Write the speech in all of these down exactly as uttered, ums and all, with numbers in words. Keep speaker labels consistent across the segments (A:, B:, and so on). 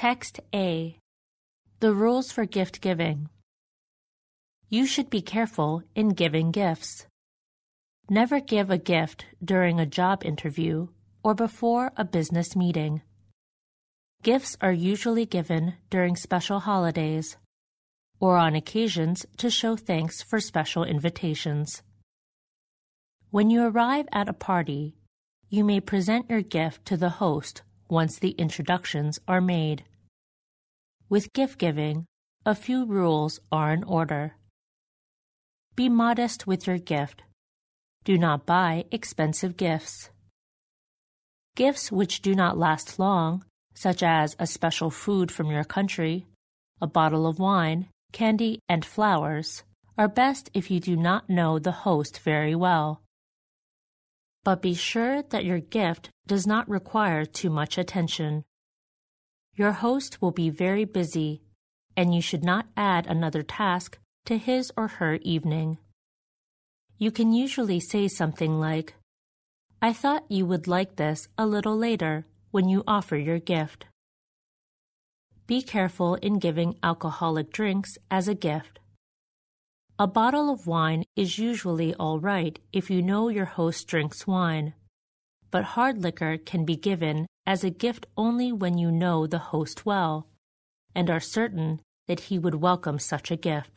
A: Text A. The rules for gift giving. You should be careful in giving gifts. Never give a gift during a job interview or before a business meeting. Gifts are usually given during special holidays or on occasions to show thanks for special invitations. When you arrive at a party, you may present your gift to the host once the introductions are made. With gift giving, a few rules are in order. Be modest with your gift. Do not buy expensive gifts. Gifts which do not last long, such as a special food from your country, a bottle of wine, candy, and flowers, are best if you do not know the host very well. But be sure that your gift does not require too much attention. Your host will be very busy, and you should not add another task to his or her evening. You can usually say something like, "I thought you would like this a little later when you offer your gift." Be careful in giving alcoholic drinks as a gift. A bottle of wine is usually all right if you know your host drinks wine, but hard liquor can be given as a gift only when you know the host well and are certain that he would welcome such a gift.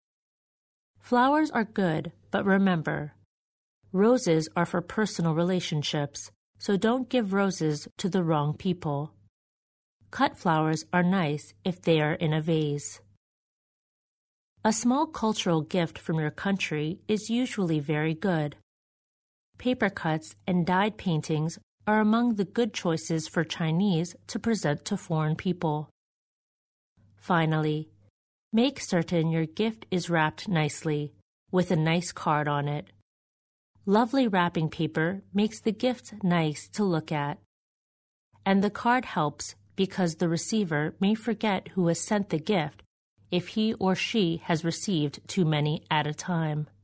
A: Flowers are good, but remember, roses are for personal relationships, so don't give roses to the wrong people. Cut flowers are nice if they are in a vase. A small cultural gift from your country is usually very good. Paper cuts and dyed paintings are among the good choices for Chinese to present to foreign people. Finally, make certain your gift is wrapped nicely, with a nice card on it. Lovely wrapping paper makes the gift nice to look at. And the card helps because the receiver may forget who has sent the gift if he or she has received too many at a time.